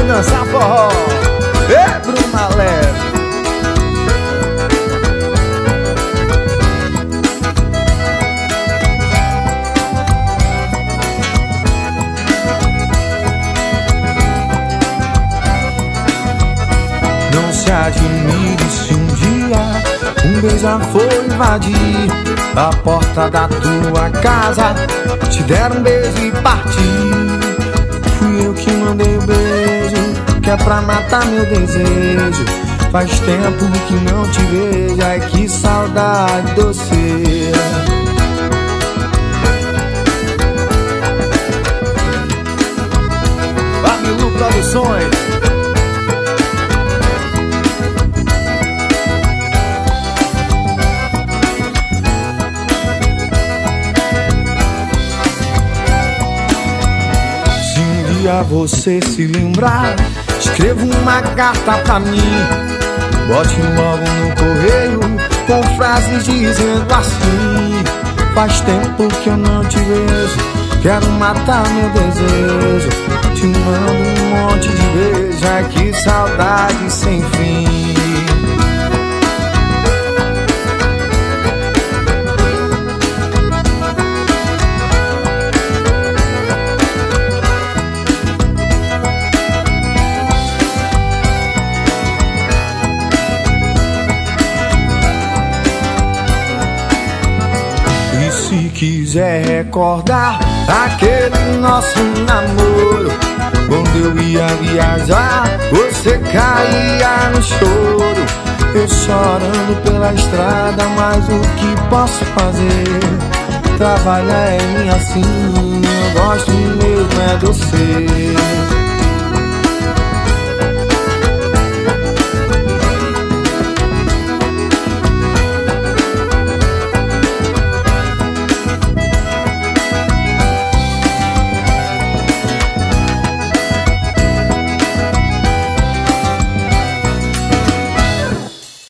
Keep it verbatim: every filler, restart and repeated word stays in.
dançar forró. Ê, Bruna Leve. Não se admire se um dia um beija-flor invadir a porta da tua casa, te der um beijo e partir. Fui eu que mandei o beijo, que é pra matar meu desejo. Faz tempo que não te vejo, ai que saudade de você. Babilu Produções. Se você se lembrar, escreva uma carta pra mim, bote logo no correio com frases dizendo assim: faz tempo que eu não te vejo, quero matar meu desejo. Te mando um monte de beijo, ai que saudade sem fim. Se quiser recordar aquele nosso namoro, quando eu ia viajar, você caía no choro. Eu chorando pela estrada, mas o que posso fazer? Trabalhar é minha assim, eu gosto mesmo é de você.